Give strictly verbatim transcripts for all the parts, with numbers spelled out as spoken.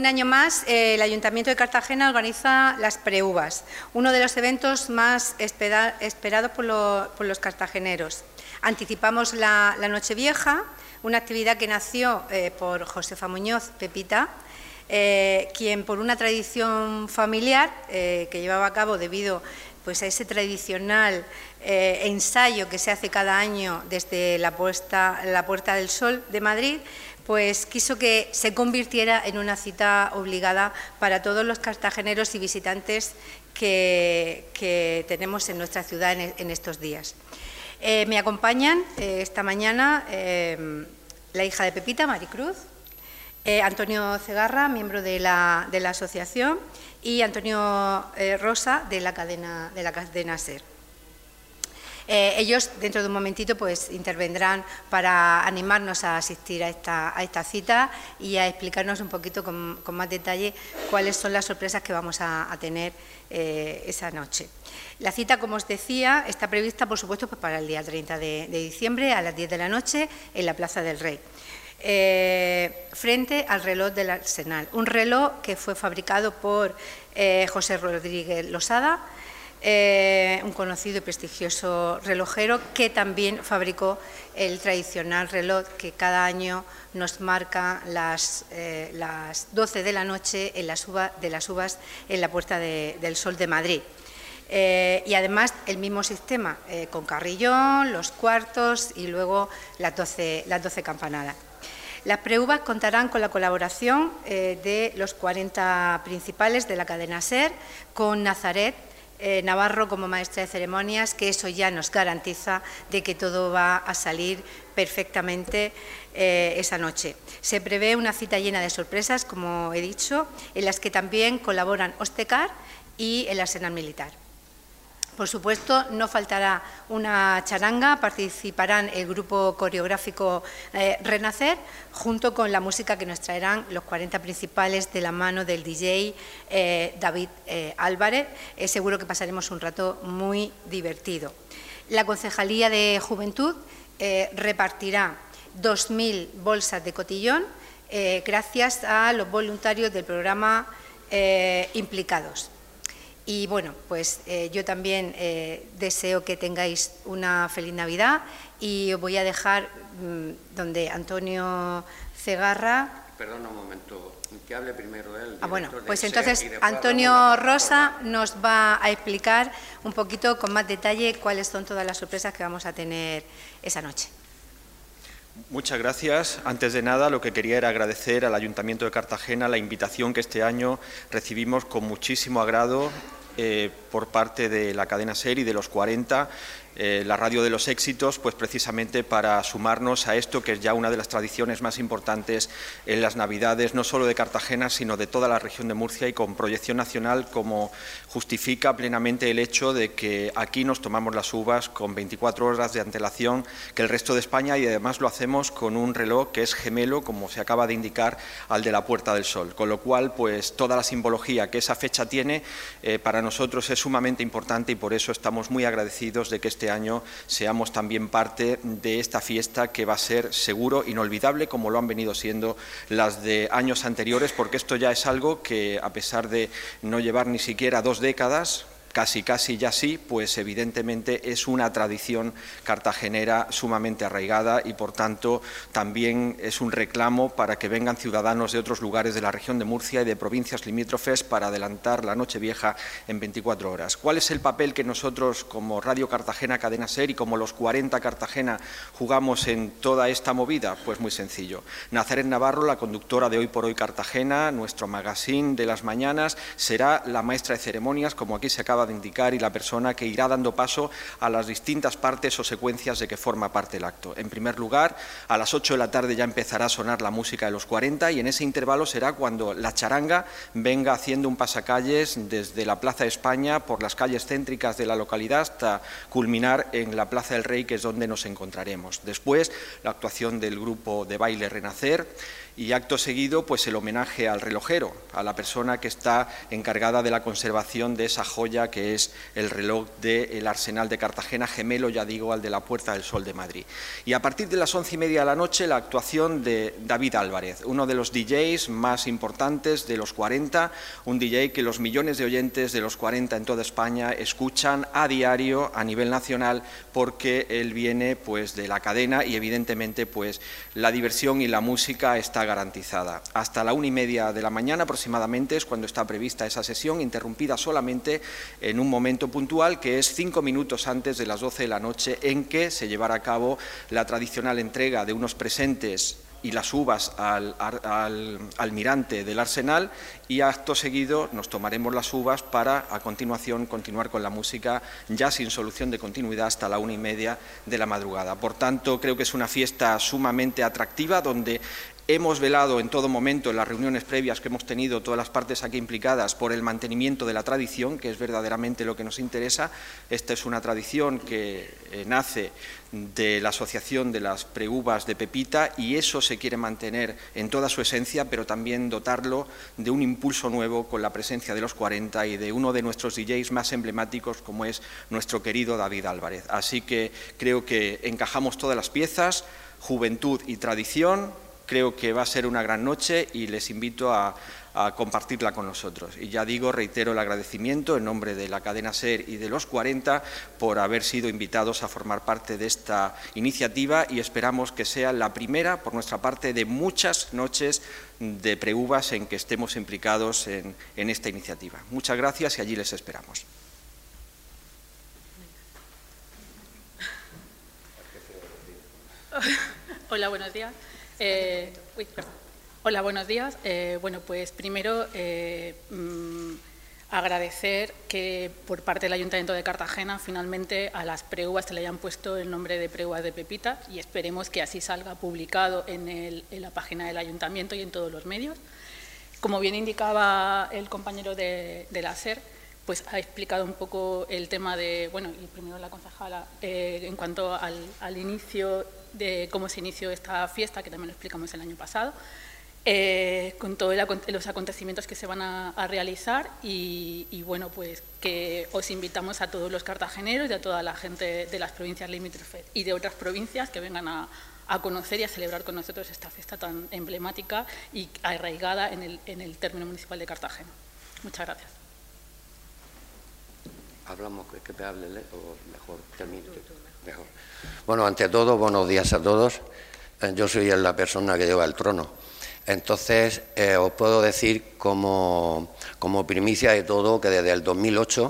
un año más, eh, el Ayuntamiento de Cartagena organiza las preuvas, uno de los eventos más espera, esperados por, lo, por los cartageneros. Anticipamos la, la Nochevieja, una actividad que nació eh, por Josefa Muñoz, Pepita, eh, quien por una tradición familiar eh, que llevaba a cabo debido pues, a ese tradicional eh, ensayo que se hace cada año desde la, puesta, la Puerta del Sol de Madrid, pues quiso que se convirtiera en una cita obligada para todos los cartageneros y visitantes que, que tenemos en nuestra ciudad en, en estos días. Eh, me acompañan eh, esta mañana eh, la hija de Pepita, Maricruz, eh, Antonio Cegarra, miembro de la, de la asociación, y Antonio eh, Rosa, de la cadena, de la cadena SER. Eh, ellos, dentro de un momentito, pues intervendrán para animarnos a asistir a esta, a esta cita y a explicarnos un poquito con, con más detalle cuáles son las sorpresas que vamos a, a tener eh, esa noche. La cita, como os decía, está prevista, por supuesto, pues para el día treinta de, de diciembre a las diez de la noche en la Plaza del Rey, eh, frente al reloj del Arsenal, un reloj que fue fabricado por eh, José Rodríguez Losada, Eh, un conocido y prestigioso relojero que también fabricó el tradicional reloj que cada año nos marca las, eh, las doce de la noche en las uvas, de las uvas en la Puerta de, del Sol de Madrid. Eh, y además el mismo sistema, eh, con carrillón, los cuartos y luego las doce, las doce campanadas. Las preuvas contarán con la colaboración eh, de los cuarenta principales de la cadena SER, con Nazaret Eh, Navarro como maestra de ceremonias, que eso ya nos garantiza de que todo va a salir perfectamente eh, esa noche. Se prevé una cita llena de sorpresas, como he dicho, en las que también colaboran Ostecar y el Arsenal Militar. Por supuesto, no faltará una charanga, participarán el grupo coreográfico eh, Renacer, junto con la música que nos traerán los cuarenta principales de la mano del D J eh, David eh, Álvarez. Eh, seguro que pasaremos un rato muy divertido. La Concejalía de Juventud eh, repartirá dos mil bolsas de cotillón eh, gracias a los voluntarios del programa eh, implicados. Y bueno, pues eh, yo también eh, deseo que tengáis una feliz Navidad y os voy a dejar mmm, donde Antonio Cegarra... Perdona un momento, que hable primero él. Ah, bueno, pues entonces Antonio Rosa nos va a explicar un poquito con más detalle cuáles son todas las sorpresas que vamos a tener esa noche. Muchas gracias. Antes de nada, lo que quería era agradecer al Ayuntamiento de Cartagena la invitación que este año recibimos con muchísimo agrado eh, por parte de la cadena SER y de los cuarenta, eh, la radio de los éxitos, pues precisamente para sumarnos a esto que es ya una de las tradiciones más importantes en las Navidades, no solo de Cartagena, sino de toda la región de Murcia, y con proyección nacional, como justifica plenamente el hecho de que aquí nos tomamos las uvas con veinticuatro horas de antelación que el resto de España, y además lo hacemos con un reloj que es gemelo, como se acaba de indicar, al de la Puerta del Sol, con lo cual pues toda la simbología que esa fecha tiene eh, para nosotros es sumamente importante, y por eso estamos muy agradecidos de que este año seamos también parte de esta fiesta, que va a ser seguro inolvidable, como lo han venido siendo las de años anteriores, porque esto ya es algo que, a pesar de no llevar ni siquiera dos décadas, casi casi ya sí, pues evidentemente es una tradición cartagenera sumamente arraigada, y por tanto también es un reclamo para que vengan ciudadanos de otros lugares de la región de Murcia y de provincias limítrofes para adelantar la Nochevieja en veinticuatro horas. ¿Cuál es el papel que nosotros como Radio Cartagena Cadena SER y como los cuarenta Cartagena jugamos en toda esta movida? Pues muy sencillo. Nazaret Navarro, la conductora de Hoy por Hoy Cartagena, nuestro magazine de las mañanas, será la maestra de ceremonias, como aquí se acaba de indicar, y la persona que irá dando paso a las distintas partes o secuencias de que forma parte el acto. En primer lugar, a las ocho de la tarde ya empezará a sonar la música de los cuarenta, y en ese intervalo será cuando la charanga venga haciendo un pasacalles desde la Plaza de España, por las calles céntricas de la localidad, hasta culminar en la Plaza del Rey, que es donde nos encontraremos. Después, la actuación del grupo de baile Renacer, y acto seguido pues el homenaje al relojero, a la persona que está encargada de la conservación de esa joya que es el reloj del Arsenal de Cartagena, gemelo, ya digo, al de la Puerta del Sol de Madrid. Y a partir de las once y media de la noche, la actuación de David Álvarez, uno de los D Js más importantes de los cuarenta, un D J que los millones de oyentes de los cuarenta en toda España escuchan a diario a nivel nacional, porque él viene pues de la cadena y evidentemente pues la diversión y la música está garantizada. Hasta la una y media de la mañana aproximadamente es cuando está prevista esa sesión, interrumpida solamente en un momento puntual, que es cinco minutos antes de las doce de la noche, en que se llevará a cabo la tradicional entrega de unos presentes y las uvas al, al almirante del Arsenal, y acto seguido nos tomaremos las uvas para a continuación continuar con la música ya sin solución de continuidad hasta la una y media de la madrugada. Por tanto, creo que es una fiesta sumamente atractiva, donde hemos velado en todo momento, en las reuniones previas que hemos tenido todas las partes aquí implicadas, por el mantenimiento de la tradición, que es verdaderamente lo que nos interesa. Esta es una tradición que eh, nace de la Asociación de las Preuvas de Pepita, y eso se quiere mantener en toda su esencia, pero también dotarlo de un impulso nuevo con la presencia de los cuarenta y de uno de nuestros D Js más emblemáticos, como es nuestro querido David Álvarez. Así que creo que encajamos todas las piezas, juventud y tradición. Creo que va a ser una gran noche y les invito a, a compartirla con nosotros. Y ya digo, reitero el agradecimiento en nombre de la cadena SER y de los cuarenta por haber sido invitados a formar parte de esta iniciativa, y esperamos que sea la primera, por nuestra parte, de muchas noches de preuvas en que estemos implicados en, en esta iniciativa. Muchas gracias y allí les esperamos. Hola, buenos días. Eh, uy, perdón. Hola, buenos días. Eh, bueno, pues primero eh, mmm, agradecer que por parte del Ayuntamiento de Cartagena finalmente a las preuvas se le hayan puesto el nombre de preuvas de Pepita, y esperemos que así salga publicado en, el, en la página del Ayuntamiento y en todos los medios. Como bien indicaba el compañero de, de la SER, pues ha explicado un poco el tema de, bueno, y primero la concejala, eh, en cuanto al, al inicio de cómo se inició esta fiesta, que también lo explicamos el año pasado, eh, con todos los acontecimientos que se van a, a realizar, y, y bueno, pues que os invitamos a todos los cartageneros y a toda la gente de las provincias limítrofes y de otras provincias que vengan a, a conocer y a celebrar con nosotros esta fiesta tan emblemática y arraigada en el, en el término municipal de Cartagena. Muchas gracias. Hablamos, que te hable o mejor termine. Mejor. Bueno, ante todo, buenos días a todos. Yo soy la persona que lleva el trono. Entonces, eh, os puedo decir como, como primicia de todo que desde el dos mil ocho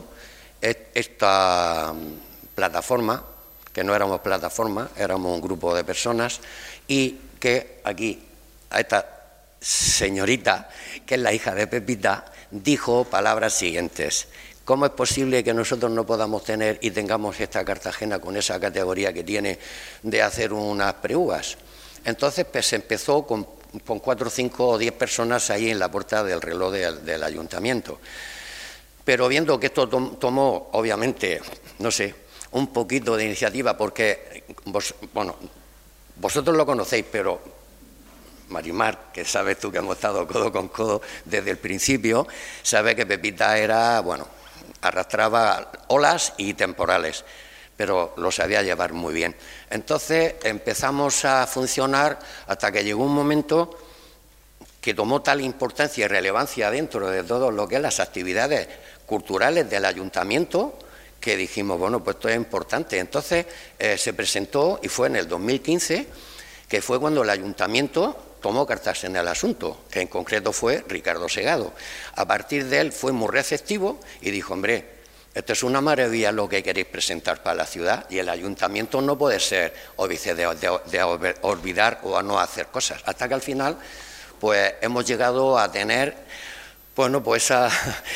esta plataforma, que no éramos plataforma, éramos un grupo de personas, y que aquí, a esta señorita, que es la hija de Pepita, dijo palabras siguientes: ¿cómo es posible que nosotros no podamos tener y tengamos esta Cartagena con esa categoría que tiene de hacer unas preuvas? Entonces pues, se empezó con, con cuatro, cinco o diez personas ahí en la puerta del reloj del, del ayuntamiento. Pero viendo que esto tom, tomó, obviamente, no sé, un poquito de iniciativa, porque, vos, bueno, vosotros lo conocéis, pero Marimar, que sabes tú que hemos estado codo con codo desde el principio, sabe que Pepita era, bueno, arrastraba olas y temporales, pero lo sabía llevar muy bien. Entonces empezamos a funcionar hasta que llegó un momento que tomó tal importancia y relevancia dentro de todo lo que es las actividades culturales del ayuntamiento, que dijimos, bueno, pues esto es importante. Entonces eh, se presentó, y fue en el dos mil quince, que fue cuando el ayuntamiento tomó cartas en el asunto, que en concreto fue Ricardo Segado. A partir de él fue muy receptivo y dijo, hombre, esto es una maravilla lo que queréis presentar para la ciudad, y el ayuntamiento no puede ser óbice de, de, de olvidar o a no hacer cosas. Hasta que al final pues hemos llegado a tener, bueno, pues esa,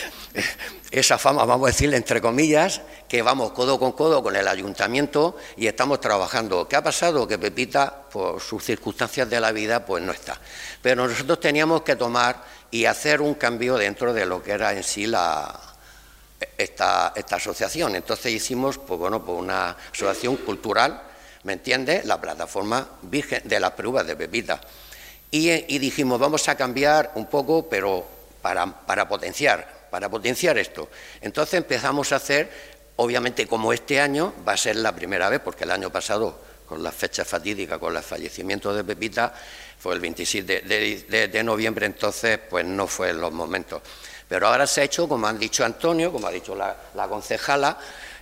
esa fama, vamos a decirle entre comillas, que vamos codo con codo con el ayuntamiento y estamos trabajando. ¿Qué ha pasado? Que Pepita, por sus circunstancias de la vida, pues no está. Pero nosotros teníamos que tomar y hacer un cambio dentro de lo que era en sí la, esta, esta asociación. Entonces hicimos, pues bueno, pues una asociación cultural, ¿me entiendes? La plataforma Virgen de las Preuvas de Pepita. Y, y dijimos, vamos a cambiar un poco, pero para, para potenciar. para potenciar esto. Entonces empezamos a hacer, obviamente como este año va a ser la primera vez, porque el año pasado, con la fecha fatídica, con el fallecimiento de Pepita, fue el veintisiete de, de, de noviembre, entonces pues no fue en los momentos. Pero ahora se ha hecho, como han dicho Antonio, como ha dicho la, la concejala,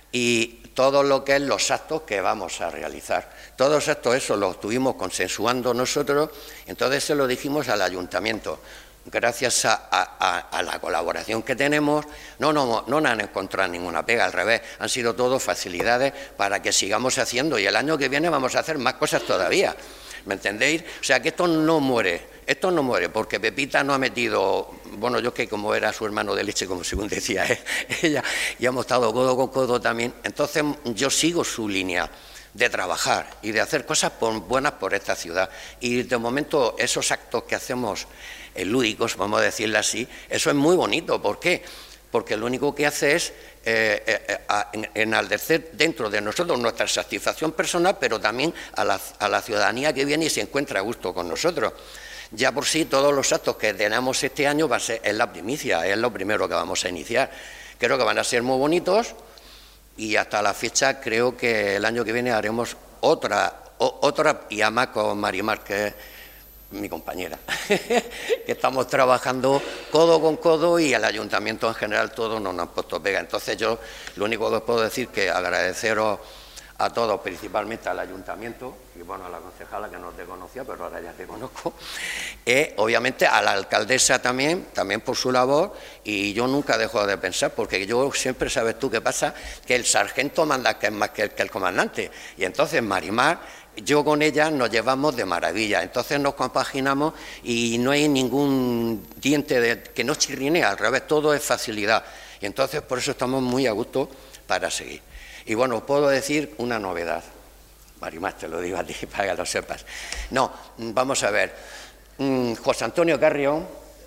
y todo lo que es los actos que vamos a realizar. Todos estos, eso los estuvimos consensuando nosotros, entonces se lo dijimos al ayuntamiento. Gracias a, a, a la colaboración que tenemos, no, no, no han encontrado ninguna pega, al revés, han sido todo facilidades para que sigamos haciendo, y el año que viene vamos a hacer más cosas todavía, ¿me entendéis? O sea, que esto no muere, esto no muere, porque Pepita no ha metido, bueno, yo que como era su hermano de leche, como según decía ¿eh? ella, y hemos estado codo con codo también, entonces yo sigo su línea de trabajar y de hacer cosas por, buenas por esta ciudad, y de momento esos actos que hacemos eh, lúdicos, vamos a decirlo así, eso es muy bonito. ¿Por qué? Porque lo único que hace es eh, eh, a, en, enaltecer dentro de nosotros nuestra satisfacción personal, pero también a la, a la ciudadanía que viene y se encuentra a gusto con nosotros. Ya por sí todos los actos que tenemos este año va a ser, es la primicia, es lo primero que vamos a iniciar. Creo que van a ser muy bonitos, y hasta la fecha creo que el año que viene haremos otra, o, otra y además con Marimar, que es mi compañera, que estamos trabajando codo con codo, y el ayuntamiento en general todos nos han puesto pega. Entonces yo lo único que puedo decir es que agradeceros a todos, principalmente al ayuntamiento, y bueno, a la concejala que no te conocía, pero ahora ya te conozco, eh, obviamente a la alcaldesa también, también por su labor, y yo nunca dejo de pensar, porque yo siempre, sabes tú qué pasa, que el sargento manda que es más que el, que el comandante, y entonces Marimar, yo con ella nos llevamos de maravilla, entonces nos compaginamos y no hay ningún diente de, que no chirrinea, al revés, todo es facilidad, y entonces por eso estamos muy a gusto para seguir. Y bueno, puedo decir una novedad, Marimar, te lo digo a ti para que lo sepas. No, vamos a ver, José Antonio Carrión,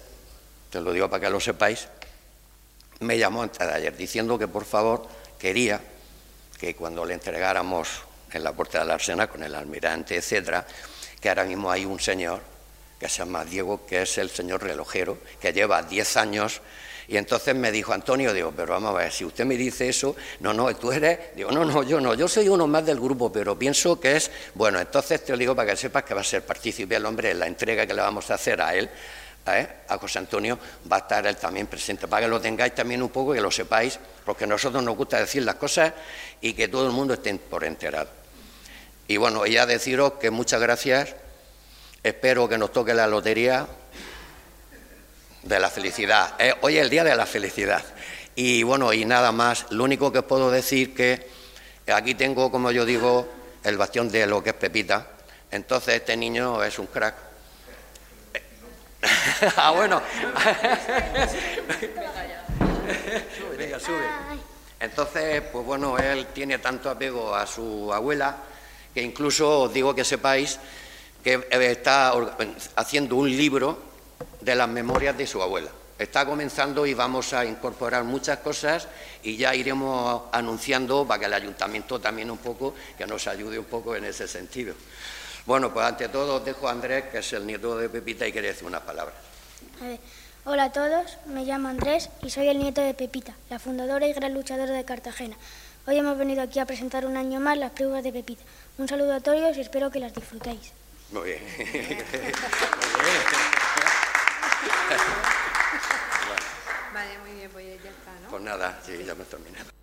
te lo digo para que lo sepáis, me llamó antes de ayer diciendo que por favor quería que cuando le entregáramos en la puerta del Arsenal con el almirante, etcétera, que ahora mismo hay un señor que se llama Diego, que es el señor relojero, que lleva diez años. Y entonces me dijo Antonio, digo, pero vamos a ver, si usted me dice eso, no, no, tú eres, digo, no, no, yo no, yo soy uno más del grupo, pero pienso que es, bueno, entonces te lo digo para que sepas que va a ser partícipe el hombre en la entrega que le vamos a hacer a él, ¿eh? A José Antonio, va a estar él también presente, para que lo tengáis también un poco, que lo sepáis, porque a nosotros nos gusta decir las cosas y que todo el mundo esté por enterado. Y bueno, ya deciros que muchas gracias, espero que nos toque la lotería de la felicidad. Eh, hoy es el día de la felicidad. Y bueno, y nada más, lo único que puedo decir que aquí tengo, como yo digo, el bastión de lo que es Pepita. Entonces este niño es un crack. Ah, bueno. Venga, sube. Entonces, pues bueno, él tiene tanto apego a su abuela que incluso os digo que sepáis que está haciendo un libro de las memorias de su abuela. Está comenzando y vamos a incorporar muchas cosas y ya iremos anunciando para que el ayuntamiento también un poco, que nos ayude un poco en ese sentido. Bueno, pues ante todo os dejo a Andrés, que es el nieto de Pepita, y quiere decir unas palabras. A ver. Hola a todos, me llamo Andrés y soy el nieto de Pepita, la fundadora y gran luchadora de Cartagena. Hoy hemos venido aquí a presentar un año más las pruebas de Pepita. Un saludo a todos y espero que las disfrutéis. Muy bien. Muy bien. Vale, muy bien, pues ya está, ¿no? Pues nada, sí, ya me he terminado.